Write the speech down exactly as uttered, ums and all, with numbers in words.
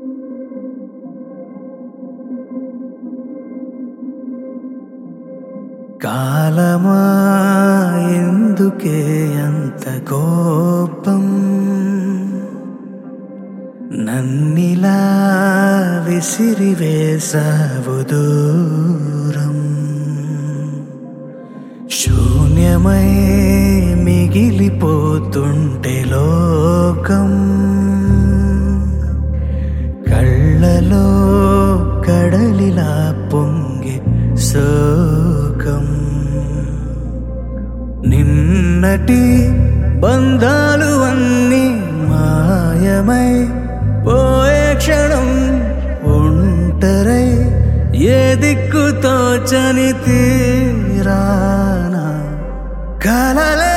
కాలమా ఎందుకే అంత కోపం, నన్నిలా విసిరివేసావు దూరం. శూన్యమై మిగిలిపోతుంటే లోకం, కళ్ళలో కడలిలా పొంగి శోకం. నిన్నటి బంధాలు అన్నీ మాయమై పోయే క్షణం, ఒంటరై ఏ దిక్కు తోచని తీరానా కలలే